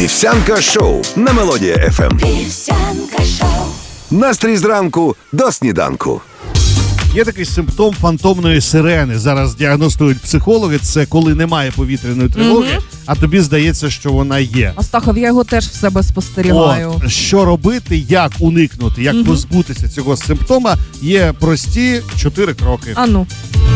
Вівсянка шоу на Мелодія ФМ. Вівсянка шоу. Настрій зранку до сніданку. Є такий симптом фантомної сирени. Зараз діагностують психологи. Це коли немає повітряної тривоги, а тобі здається, що вона є. Астахов, я його теж в себе спостерігаю. Що робити, як уникнути, як позбутися цього симптома, є прості 4 кроки. Ану.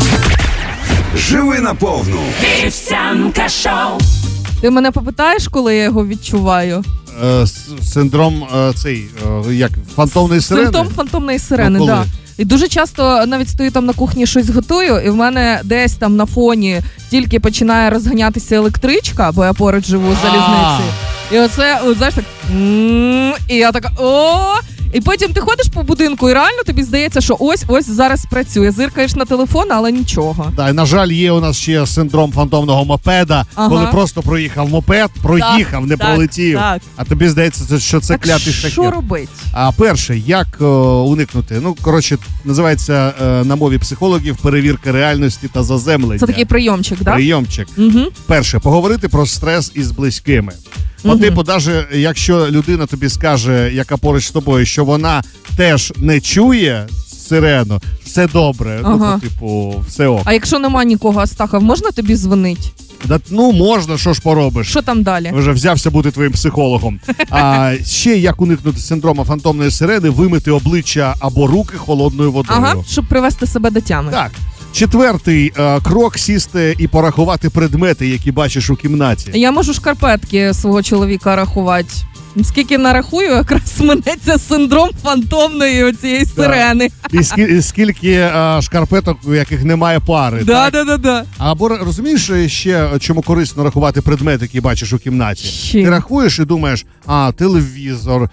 Живи наповну. Вівсянка шоу. Ти мене попитаєш, коли я його відчуваю? Синдром як фантомної сирени? Симптом фантомної сирени, так. Да. І дуже часто навіть стою там на кухні, щось готую, і в мене десь там на фоні тільки починає розганятися електричка, бо я поруч живу з залізницею. І оце, знаєш, так, і я така, і потім ти ходиш по будинку, і реально тобі здається, що ось зараз працює. Зиркаєш на телефон, але нічого. Да, і, на жаль, є у нас ще синдром фантомного мопеда, коли просто проїхав мопед, проїхав, не пролетів. Так. А тобі здається, що це клятий шахет. Що робити? А перше, як уникнути? Називається на мові психологів перевірка реальності та заземлення. Це такий прийомчик, так? Прийомчик. Перше, поговорити про стрес із близькими. Типу, навіть якщо людина тобі скаже, яка поруч з тобою, що вона теж не чує сирену, все добре, все ок. А якщо нема нікого, Астахов, можна тобі дзвонить? Можна, що ж поробиш. Що там далі? Вже взявся бути твоїм психологом. А ще як уникнути синдрома фантомної сирени, вимити обличчя або руки холодною водою. Щоб привести себе до тями. Так. 4-й крок – сісти і порахувати предмети, які бачиш у кімнаті. Я можу шкарпетки свого чоловіка рахувати. Скільки нарахую, якраз минеться синдром фантомної оцієї сирени. І скільки шкарпеток, у яких немає пари. Да. Або розумієш ще, чому корисно рахувати предмети, які бачиш у кімнаті? Ти рахуєш і думаєш, телевізор,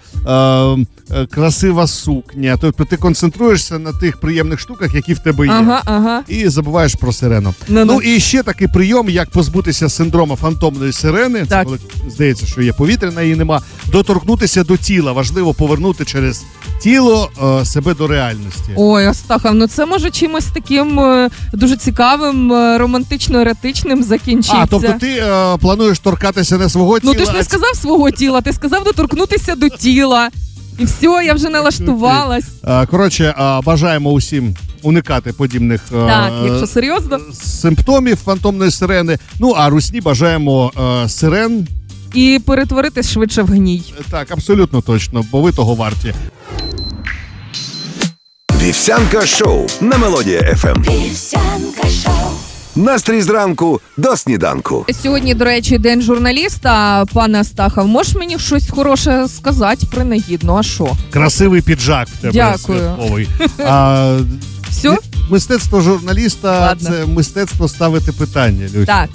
красива сукня. Тобто ти концентруєшся на тих приємних штуках, які в тебе є. І забуваєш про сирену. І ще такий прийом, як позбутися синдрому фантомної сирени. Це коли здається, що є повітряна, її нема. Доторкнутися до тіла. Важливо повернути через тіло себе до реальності. Ой, Астахов, це може чимось таким дуже цікавим, романтично-еротичним закінчиться. Тобто ти плануєш торкатися не свого тіла? Ти ж не сказав свого тіла, ти сказав доторкнутися до тіла. І все, я вже налаштувалась. Коротше, бажаємо усім уникати подібних якщо серйозно, симптомів фантомної сирени. А русні бажаємо сирен. І перетворитись швидше в гній. Так, абсолютно точно, бо ви того варті. Вівсянка шоу на Мелодія ФМ. Вівсянка шоу. Настрій зранку до сніданку. Сьогодні, до речі, день журналіста. Пане Астахов, можеш мені щось хороше сказати принагідно? А що? Красивий піджак в тебе. Дякую. Святковий. Все? Мистецтво журналіста – це мистецтво ставити питання, Люся. Так.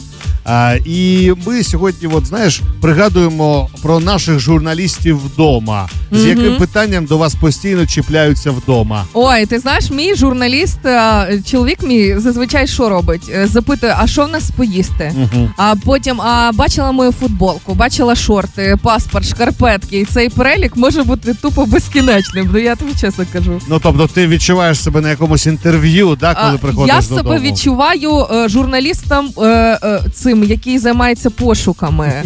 І ми сьогодні, пригадуємо про наших журналістів вдома. З яким питанням до вас постійно чіпляються вдома? Ой, ти знаєш, мій журналіст, чоловік мій зазвичай що робить? Запитує, а що в нас поїсти? А потім, бачила мою футболку, бачила шорти, паспорт, шкарпетки. І цей перелік може бути тупо безкінечним. Я тобі чесно кажу. Тобто ти відчуваєш себе на якомусь інтерв'ю, коли приходиш додому? Я себе відчуваю журналістом цим, який займається пошуками.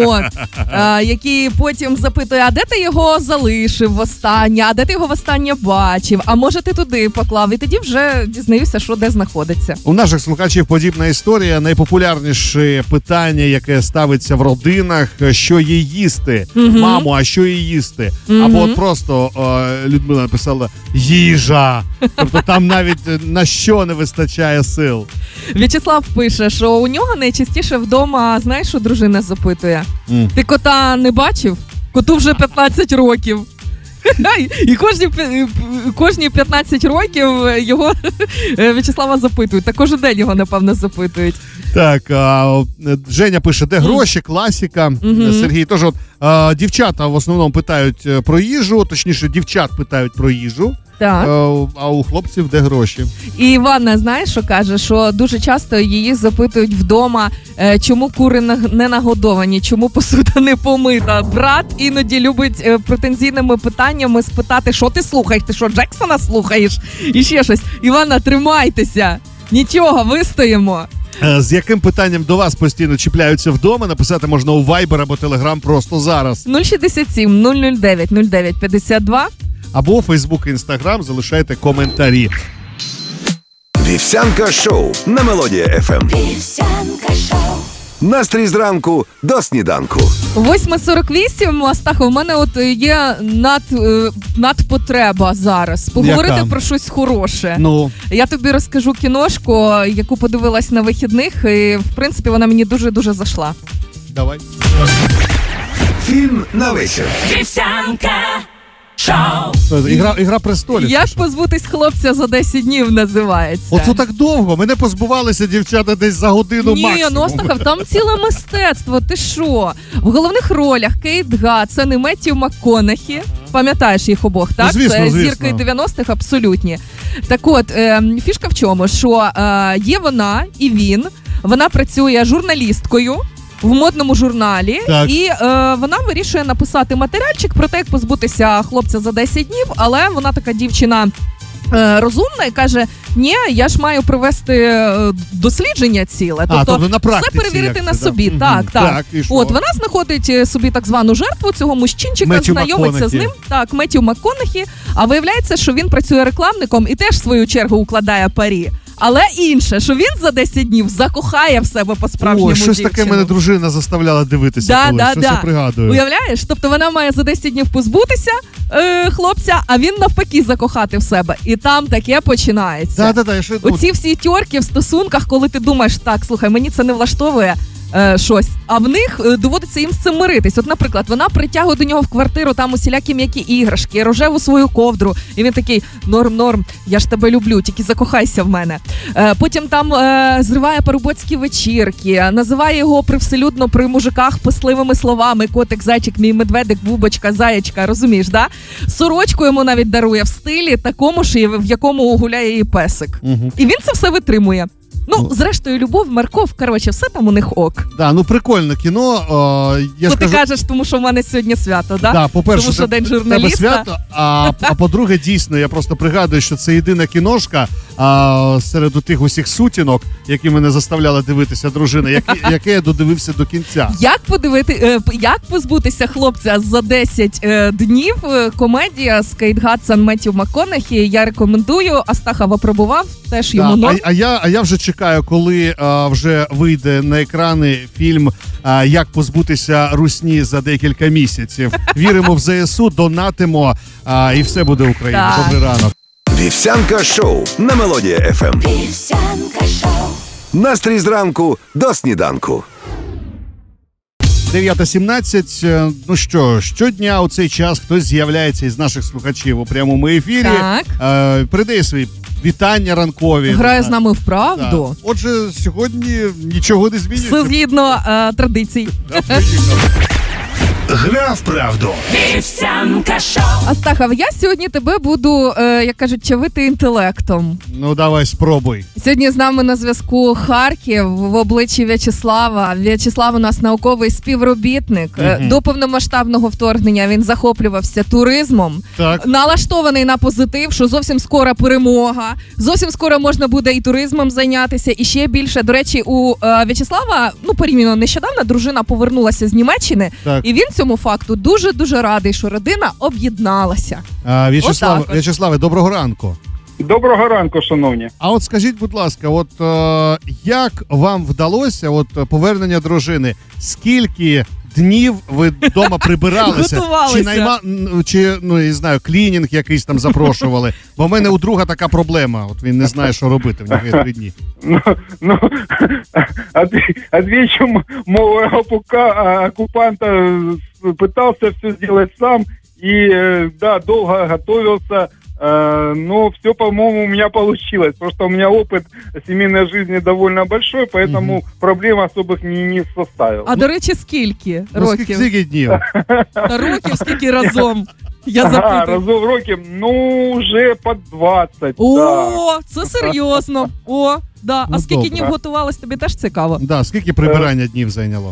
Який потім запитує, а де ти його залишив востаннє, а де ти його востаннє бачив, а може ти туди поклав, і тоді вже дізнаюся, що де знаходиться. У наших слухачів подібна історія. Найпопулярніше питання, яке ставиться в родинах, що є їсти. Мамо, а що є їсти? Або просто Людмила написала їжа. Тобто там навіть на що не вистачає сил. В'ячеслав пише, що у нього найчастіше вдома, знаєш, що дружина запитує? Ти кота не бачив? Коту вже 15 років. І кожні 15 років його В'ячеслава запитують. Та кожен день його, напевно, запитують. Так, Женя пише, де гроші, класика. Сергій теж, дівчата в основному питають про їжу, точніше, дівчат питають про їжу. Так. А у хлопців де гроші? І Іванна, знаєш, що каже? Що дуже часто її запитують вдома, чому кури не нагодовані, чому посуда не помита. Брат іноді любить претензійними питаннями спитати, що ти слухаєш, ти що, Джексона слухаєш? І ще щось. Іванна, тримайтеся, нічого, вистоїмо. З яким питанням до вас постійно чіпляються вдома? Написати можна у Viber або Telegram просто зараз. 067 009 09 52. Або у Facebook і Instagram залишайте коментарі. Вівсянка шоу на Мелодія ФМ. Вівсянка шоу. Настрій зранку до сніданку. 8:48, Астахов, у мене от є надпотреба зараз. Поговорити Яка? про щось хороше. Ну, Я тобі розкажу кіношку, яку подивилась на вихідних, і, в принципі, вона мені дуже-дуже зайшла. давай. Фільм на вечір. Вівсянка шоу. Ігра престолів. Як позбутись хлопця за 10 днів називається. Оце так довго. Мене позбувалися дівчата десь за годину Ні, максимум. ну Астахов, там ціле мистецтво, ти що? В головних ролях Кейт Гадсон і Меттью МакКонахі. Пам'ятаєш їх обох, так? Ну, звісно, Це звісно. зірки 90-х абсолютні. Так от, фішка в чому, що є вона і він, вона працює журналісткою в модному журналі, Так. і вона вирішує написати матеріальчик про те, як позбутися хлопця за 10 днів, але вона така дівчина розумна і каже, ні, я ж маю провести дослідження ціле, тобто на практиці, все перевірити як на це, собі. да. Так. Так, і що? От, вона знаходить собі так звану жертву цього мужчинчика, Меттью знайомиться з МакКонахі. ним, так, Меттью МакКонахі, а виявляється, що він працює рекламником і теж в свою чергу укладає парі. Але інше, що він за 10 днів закохає в себе по-справжньому О, щось дівчину. таке мене дружина заставляла дивитися, коли щось я пригадую. Уявляєш? Тобто вона має за 10 днів позбутися хлопця, а він навпаки закохати в себе. І там таке починається. Да, ще, Оці всі тьорки в стосунках, коли ти думаєш, так, слухай, мені це не влаштовує щось, а в них доводиться їм з цим миритись. От, наприклад, вона притягує до нього в квартиру там усілякі м'які іграшки, рожеву свою ковдру, і він такий, норм, я ж тебе люблю, тільки закохайся в мене. Потім там зриває парубоцькі вечірки, називає його привселюдно при мужиках писливими словами: котик, зайчик, мій медведик, бубочка, заєчка, розумієш, да? Сорочку йому навіть дарує в стилі такому ж, в якому гуляє її песик. Угу. І він це все витримує. Ну, зрештою, любов, морков, коротше, все там у них ок. Да, ну прикольне кіно. Я Ти ж кажу, кажеш, тому що в мене сьогодні свято, да? да, по-перше, тому що День тебе журналіста. свято, а по-друге, дійсно, я просто пригадую, що це єдина кіношка серед тих усіх сутінок, які мене заставляла дивитися дружина, яке я додивився до кінця. Як позбутися хлопця за 10 днів? Комедія з Кейт Гадсон, Меттью МакКонахі. Я рекомендую. Астахов опробував, теж йому норм. А я вже чекаю, коли вже вийде на екрани фільм «Як позбутися русні за декілька місяців». Віримо в ЗСУ, донатимо, і все буде Україна. Так. Добрий ранок. Вівсянка шоу на Мелодія ФМ. Вівсянка шоу. Настрій зранку до сніданку. 9:17. Ну що, щодня у цей час хтось з'являється із наших слухачів у прямому ефірі. Так. Передає свої вітання ранкові. Грає з нами в правду. Так. Отже, сьогодні нічого не змінюється. Все згідно традицій. Да, поїхали. Гра в правду. Вівсянка шоу. Астахов, я сьогодні тебе буду, як кажуть, чавити інтелектом. Ну давай, спробуй. Сьогодні з нами на зв'язку Харків в обличчі В'ячеслава. В'ячеслав у нас науковий співробітник. До повномасштабного вторгнення він захоплювався туризмом. Так. Налаштований на позитив, що зовсім скоро перемога. Зовсім скоро можна буде і туризмом зайнятися, і ще більше. До речі, у В'ячеслава, порівняно нещодавно, дружина повернулася з Німеччини. Так. І він цьому факту дуже-дуже радий, що родина об'єдналася. В'ячеславе, доброго ранку. Доброго ранку, шановні. А от скажіть, будь ласка, як вам вдалося повернення дружини? Скільки днів ви вдома прибиралися? Готувалися. Чи не знаю, клінінг якийсь там запрошували? Бо в мене у друга така проблема. От він не знає, що робити, в нього є 3 дні. Отвечу моего оккупанта, пытался все сделать сам и, да, долго готовился, но все, по-моему, у меня получилось. Просто у меня опыт семейной жизни довольно большой, поэтому проблем особых не составил. А, до речі, скільки Ну, років? скільки днів? Років скільки разом? Я запитую. Разом років, вже по 20. О, це серйозно. О, да. Ну, А скільки добре. днів готувалась, тобі теж цікаво? Да, скільки прибирання днів зайняло?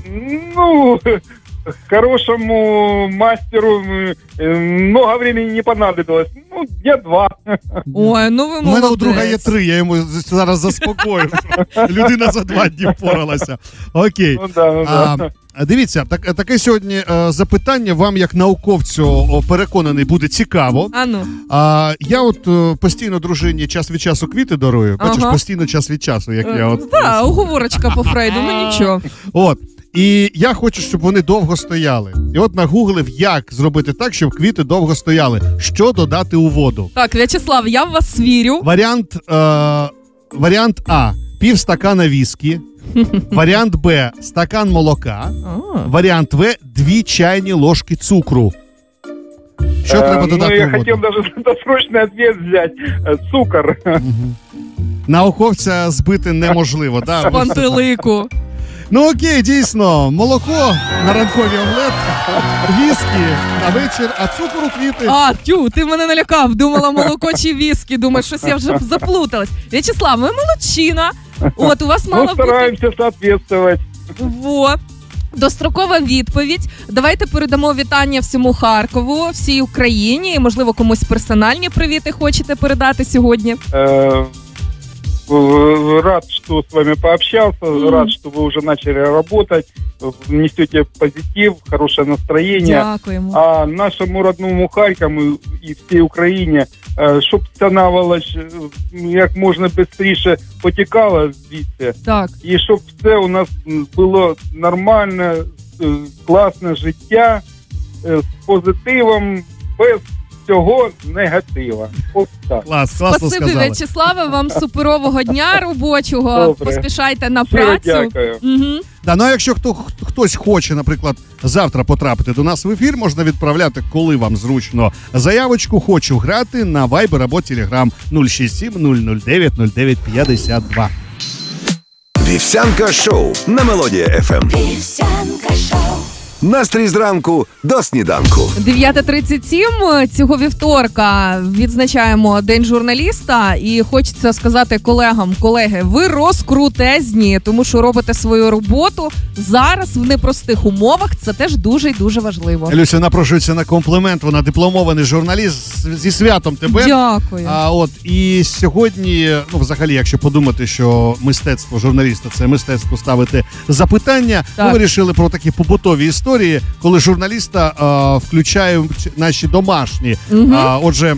Хорошему мастеру много времени не понадобилось. дня 2. Ой, ну ви молодець. У мене у друга є 3, я йому зараз заспокою, що людина за 2 дні впоралася. Окей. Дивіться, таке сьогодні запитання вам, як науковцю, переконаний, буде цікаво. Я от постійно дружині час від часу квіти дарую. Бачиш, постійно час від часу, як я от. Так, оговорочка по Фрейду, ну нічого. От. І я хочу, щоб вони довго стояли. І от нагуглив, як зробити так, щоб квіти довго стояли. Що додати у воду? Так, В'ячеслав, я в вас вірю. Варіант А. Пів стакана віскі. Варіант Б. Стакан молока. Варіант В. 2 чайні ложки цукру. Що треба додати у воду? Я хотів навіть досрочний відповідь взяти. Цукор. Науковця збити неможливо. З пантелику. Ну окей, дійсно, молоко на ранковий омлет, віскі на вечір, а цукор у квіти. Ти мене налякав, думала молоко чи віскі, думаю, щось я вже заплуталась. В'ячеслав, ви молодчина, от у вас мало бути... стараємося соответствовать. Вот. Дострокова відповідь. Давайте передамо вітання всьому Харкову, всій Україні, і, можливо, комусь персональні привіти хочете передати сьогодні. Рад, что с вами пообщался, рад, что вы уже начали работать, несете позитив, хорошее настроение. Дякуємо. А нашему родному Харкову и всей Україні, щоб ця наволоч як можна швидше потікала звідси. Так. І щоб все у нас було нормальне, класне життя, з позитивом, без цього негатива. Ось так. Класно сказали. В'ячеславе, вам суперового дня робочого. Добре. Поспішайте на працю. Дякую. Угу. Ну а якщо хтось хоче, наприклад, завтра потрапити до нас в ефір, можна відправляти, коли вам зручно, заявочку «Хочу грати» на Viber або Telegram 067 009 09 52. Вівсянка шоу на Мелодія ФМ. Вівсянка шоу. Настрій зранку до сніданку. 9:37 цього вівторка відзначаємо День журналіста. І хочеться сказати колегам, колеги, ви розкрутезні, тому що робите свою роботу зараз в непростих умовах. Це теж дуже і дуже важливо. Люся напрошується на комплімент, вона дипломований журналіст, зі святом тебе. Дякую. І сьогодні, взагалі, якщо подумати, що мистецтво журналіста – це мистецтво ставити запитання, ми вирішили про такі побутові історії, коли журналіста включають наші домашні. Отже,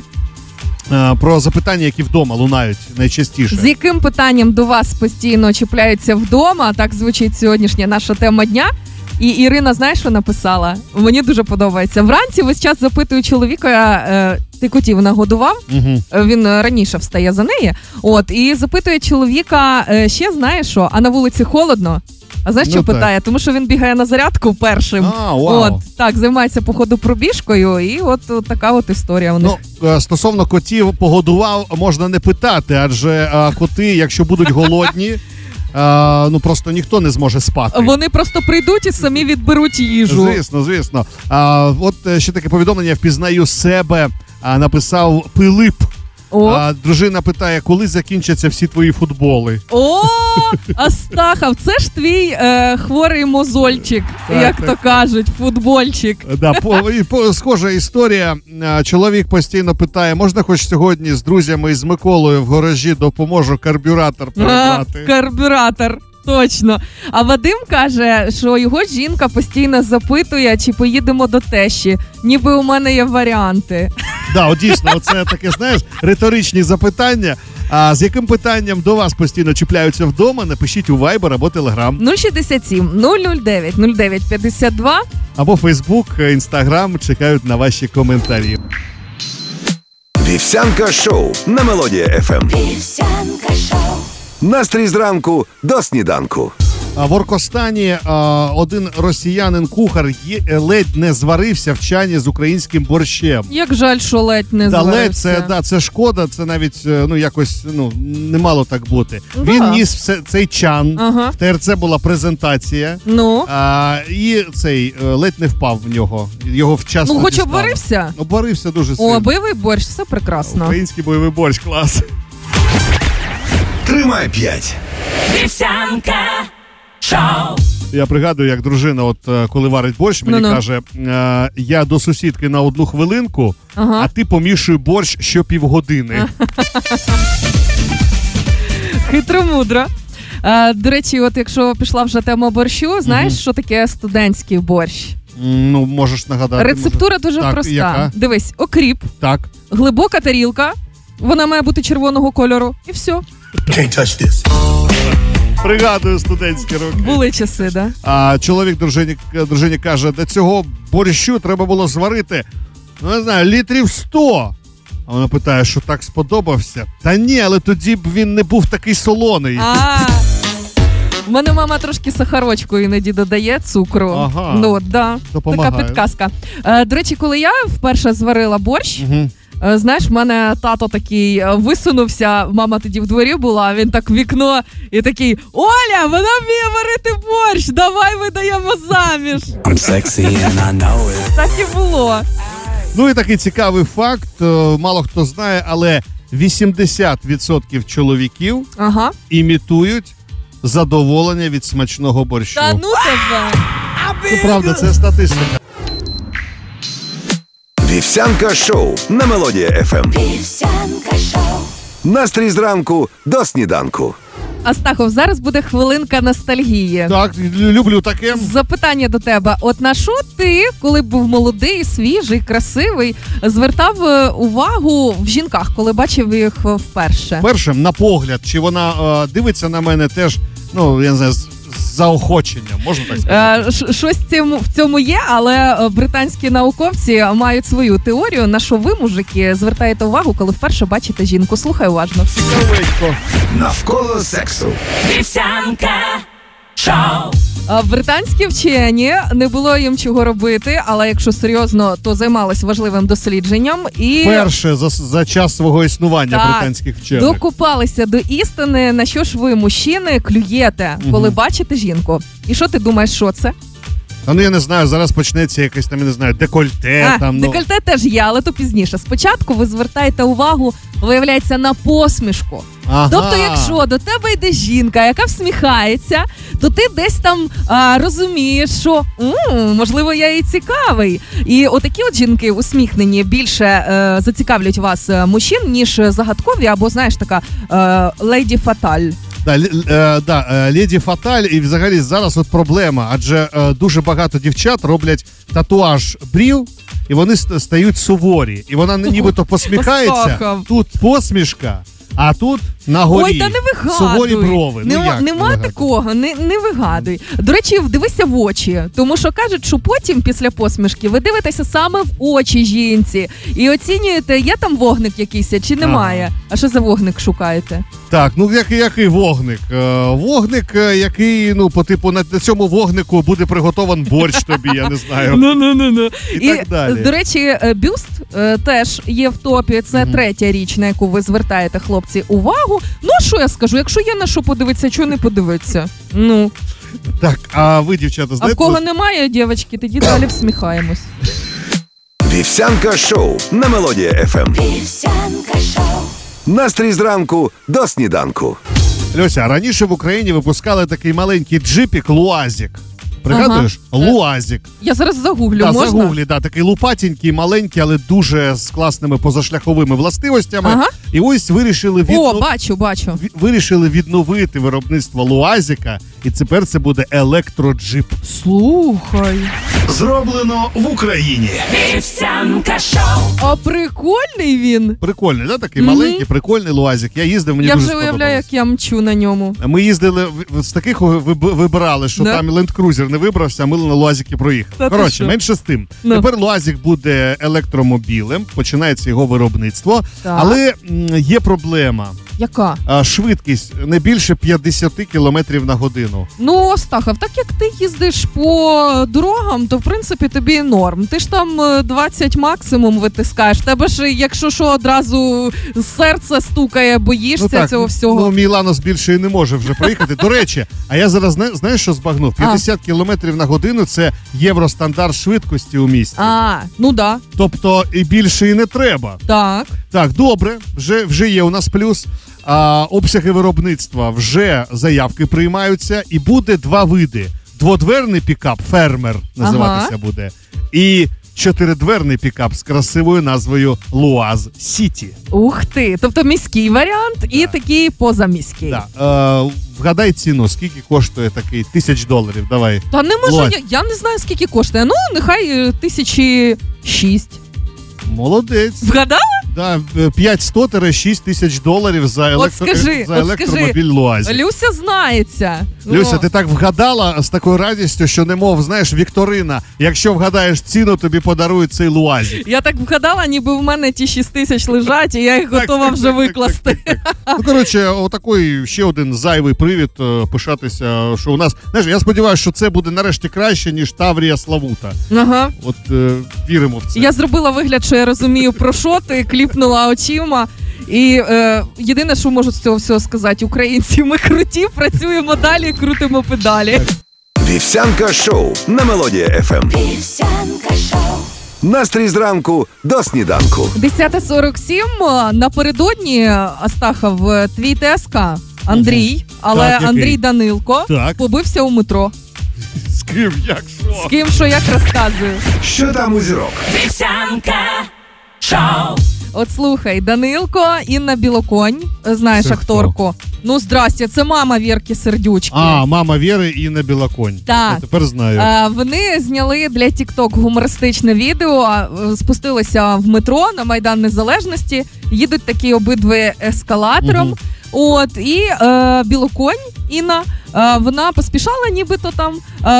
про запитання, які вдома лунають найчастіше. З яким питанням до вас постійно чіпляються вдома? Так звучить сьогоднішня наша тема дня. І Ірина, знаєш, що написала? Мені дуже подобається. Вранці весь час запитую чоловіка, ти котів нагодував? Він раніше встає за неї. І запитує чоловіка, ще знаєш що, а на вулиці холодно? А знаєш, що питає? Тому що він бігає на зарядку першим. Так, займається, походу, пробіжкою, і от така от історія у них. Стосовно котів погодував, можна не питати, адже коти, якщо будуть голодні, просто ніхто не зможе спати. Вони просто прийдуть і самі відберуть їжу. Звісно. От ще таке повідомлення, впізнаю себе, написав Пилип. Дружина питає, коли закінчаться всі твої футболи? Астахов, це ж твій хворий мозольчик, як то кажуть, футбольчик. Схожа історія. Чоловік постійно питає, можна хоч сьогодні з друзями і з Миколою в гаражі допоможу карбюратор перебрати? Карбюратор. Точно. А Вадим каже, що його жінка постійно запитує, чи поїдемо до тещі. Ніби у мене є варіанти. Дійсно, це таке, знаєш, риторичні запитання. А з яким питанням до вас постійно чіпляються вдома, напишіть у Viber або Telegram. 067 009 09 52. Або Facebook, Instagram чекають на ваші коментарі. Вівсянка шоу на Мелодія ФМ. Вівсянка шоу. Настрій зранку до сніданку. В Оркостані один росіянин-кухар ледь не зварився в чані з українським борщем. Як жаль, що ледь не зварився. Це шкода, це навіть якось не мало так бути. Він ніс цей чан, в ТРЦ була презентація, і цей ледь не впав в нього. Його вчасно хоч обварився? Обварився дуже сильно. Бойовий борщ, все прекрасно. Український бойовий борщ, клас. Тримай 5. Вівсянка шоу. Я пригадую, як дружина, от коли варить борщ, мені каже, я до сусідки на 1 хвилинку, а ти помішуй борщ щопівгодини. Хитро-мудро. До речі, от якщо пішла вже тема борщу, знаєш, що таке студентський борщ? Ну, можеш нагадати. Рецептура дуже проста. Яка? Дивись, окріп, глибока тарілка, вона має бути червоного кольору, і все. Can't touch this. Пригадую студентські роки. Були часи, да? А чоловік дружині каже, до цього борщу треба було зварити, ну, не знаю, літрів 100. А вона питає, що так сподобався? Та ні, але тоді б він не був такий солоний. У мене мама трошки сахарочку іноді додає, цукру. Ага. Ну, да. Допомагає. Така підказка. До речі, коли я вперше зварила борщ, знаєш, в мене тато такий висунувся, мама тоді в дворі була, він так в вікно і такий: Оля, вона вміє варити борщ, давай видаємо заміж. I'm sexy and I know it. Так і було. Ну і такий цікавий факт, мало хто знає, але 80% чоловіків імітують задоволення від смачного борщу. Та ну тебе! Це правда, це статистика. Вівсянка шоу на Мелодія ФМ. Вівсянка шоу. Настрій зранку до сніданку. Астахов, зараз буде хвилинка ностальгії. Так, люблю таке. Запитання до тебе. От на що ти, коли був молодий, свіжий, красивий, звертав увагу в жінках, коли бачив їх вперше? Першим, на погляд, чи вона дивиться на мене теж, ну, я не знаю, з заохоченням, можна так сказати? Щось в цьому є, але британські науковці мають свою теорію, на що ви, мужики, звертаєте увагу, коли вперше бачите жінку. Слухай уважно. Навколо сексу. Вівсянка шоу. Британські вчені, не було їм чого робити, але якщо серйозно, то займалися важливим дослідженням. І перше за час свого існування британських вчених. Докупалися до істини, на що ж ви, мужчини, клюєте, коли бачите жінку. І що ти думаєш, що це? Ну, я не знаю, зараз почнеться якесь там, я не знаю, декольте. Декольте теж є, але то пізніше. Спочатку ви звертаєте увагу, виявляється, на посмішку. Тобто, якщо до тебе йде жінка, яка всміхається, то ти десь там розумієш, що можливо, я їй цікавий. І отакі от жінки усміхнені більше зацікавлять вас мужчин, ніж загадкові, або, знаєш, така леді фаталь. Леді Фаталь, і взагалі зараз от проблема, адже дуже багато дівчат роблять татуаж брів, і вони стають суворі. І вона нібито посміхається, тут посмішка, а тут на горі. Ой, та не вигадуй. Суворі брови. Нема такого, не вигадуй. До речі, вдивися в очі, тому що кажуть, що потім, після посмішки, ви дивитеся саме в очі жінці і оцінюєте, є там вогник якийсь чи немає. А що за вогник шукаєте? Так, ну який вогник? Вогник, який, ну, по типу, на цьому вогнику буде приготован борщ тобі, я не знаю. І так далі. До речі, бюст теж є в топі. Це третя річ, на яку ви звертаєте, хлопці, увагу. Ну, а що я скажу? Якщо є на що подивитися, чого не подивитися? Ну. Так, а ви, дівчата, знаєте? А в кого немає, дівчатки, тоді далі всміхаємось. Вівсянка шоу на Мелодія ФМ. Вівсянка шоу. Настрій зранку до сніданку. Люся, раніше в Україні випускали такий маленький джипік Луазік. Пригадуєш? Луазік. Я зараз загуглю, можна? Загуглі, такий лупатенький, маленький, але дуже з класними позашляховими властивостями. І ось вирішили вирішили відновити виробництво Луазіка, і тепер це буде електроджип. Слухай. Зроблено в Україні. Вівсянка шоу. А прикольний він. Прикольний, да? Такий маленький, прикольний Луазік. Я їздив, мені дуже сподобалось. Я вже уявляю, як я мчу на ньому. Ми їздили, з таких вибирали, що там Land Cruiser не вибрався, а ми на Луазіки проїхали. Коротше, менше з тим. Тепер Луазік буде електромобілем, починається його виробництво, але є проблема. Яка? Швидкість не більше 50 км на годину. Ну, Остахов, так як ти їздиш по дорогам, то в принципі тобі норм. Ти ж там 20 максимум витискаєш. Тебе ж, якщо що, одразу серце стукає, боїшся цього всього. Ну, мій Ланос більше і не може вже проїхати. До речі, а я зараз, знаєш, що збагнув? 50 км на годину – це євростандарт швидкості у місті. Ну да. Тобто і більше і не треба. Так, добре, вже є у нас плюс. Обсяги виробництва, вже заявки приймаються, і буде два види. дводверний пікап, фермер називатися буде, і 4-дверний пікап з красивою назвою Луаз Сіті. Ух ти! Тобто міський варіант і такий позаміський. Вгадай ціну, скільки коштує такий $1000, давай. Та не можу, я не знаю, скільки коштує. Ну, нехай 1006. Молодець. Вгадала? Да, $500-$6000 за електромобіль Луазі. Люся знається. Люся, ти так вгадала з такою радістю, що немов, знаєш, вікторина. Якщо вгадаєш ціну, тобі подарують цей Луазі. Я так вгадала, ніби в мене ті 6000 лежать, і я їх готова вже викласти. Ну, коротше, отакий ще один зайвий привід пишатися, що у нас... Знаєш, я сподіваюся, що це буде нарешті краще, ніж Таврія Славута. Ага. От віримо в це. Я зробила вигляд, що я розумію, про що ти, кліпнула очима. І єдине, що можу з цього всього сказати, українці, ми круті, працюємо далі, крутимо педалі. Вівсянка шоу на Мелодія ФМ. Вівсянка шоу. Настрій зранку до сніданку. 10:47. Напередодні, Астахов, твій ТСК Андрій, але Так, Андрій Данилко побився у метро. З ким, як що? З ким, що, як розказую. Що там у зірок? Вівсянка шоу. От слухай, Данилко, Інна Білоконь, знаєш Це акторку. Ну, здрасте, це мама Вірки Сердючки. Мама Віри і Інна Білоконь. Так. Я тепер знаю. Вони зняли для TikTok гумористичне відео, спустилися в метро на Майдан Незалежності, їдуть такі обидві ескалатором. От, і Білоконь Інна, вона поспішала, нібито там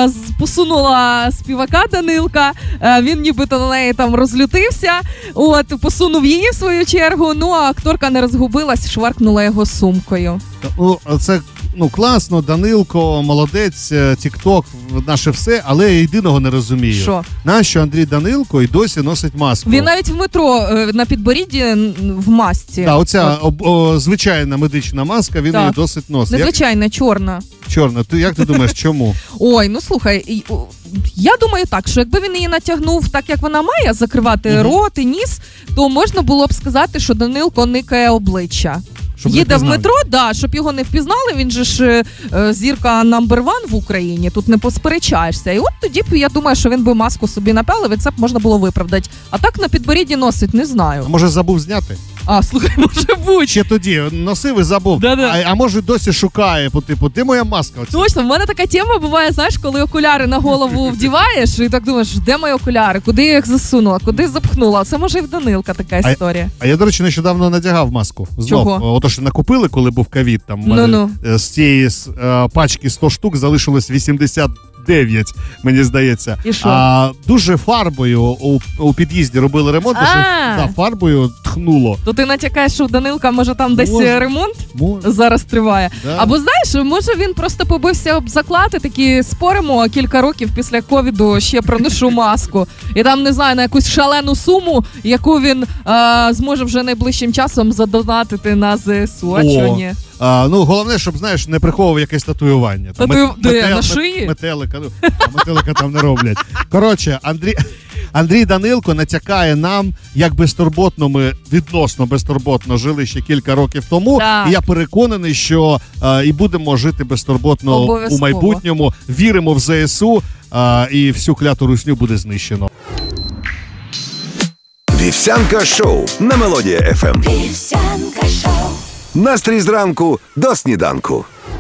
посунула співака Данилка, він нібито на неї там розлютився, от, посунув її в свою чергу, ну а акторка не розгубилась, шваркнула його сумкою. Це класно, Данилко, молодець, TikTok, наше все, але я єдиного не розумію. Що? Нащо Андрій Данилко і досі носить маску? Він навіть в метро на підборідді в масці. Так, оця звичайна медична маска, він її досить носить. Незвичайна, чорна. Чорна. Як ти думаєш, чому? Ой, ну слухай, я думаю так, що якби він її натягнув так, як вона має, закривати рот і ніс, то можна було б сказати, що Данилко никає обличчя. Їде в метро, щоб його не впізнали, він же ж зірка number one в Україні, тут не посперечаєшся. І от тоді б, я думаю, що він би маску собі напялив, і це б можна було виправдати. А так на підборідді носить, не знаю. А може забув зняти? Слухай, може бути. Ще тоді носив і забув. А може досі шукає, типу, де моя маска? Точно, в мене така тема буває, знаєш, коли окуляри на голову вдіваєш, і так думаєш, де мої окуляри, куди я їх засунула, куди запхнула. Це може і в Данилка така історія. А я, до речі, нещодавно надягав маску. Чого? Ото що накупили, коли був ковід, там з цієї пачки 100 штук залишилось 89, мені здається. І що? Дуже фарбою у під'їзді робили ремонт, що фарбою тхнуло. То ти натякаєш, що у Данилка може там десь ремонт зараз триває? Да. Або знаєш, може він просто побився об заклад і такі споримо, кілька років після ковіду ще проношу маску. І там, не знаю, на якусь шалену суму, яку він зможе вже найближчим часом задонатити на ЗСУ. А чого ні? Головне, щоб, знаєш, не приховував якесь татуювання. На шиї? Метелика. Метелика там не роблять. Коротше, Андрій Данилко натякає нам, як безтурботно ми, відносно безтурботно жили ще кілька років тому. Так. І я переконаний, що і будемо жити безтурботно обов'язково у майбутньому. Віримо в ЗСУ, і всю кляту русню буде знищено. Вівсянка шоу на Мелодія ФМ. Вівсянка шоу. Настрій зранку до сніданку.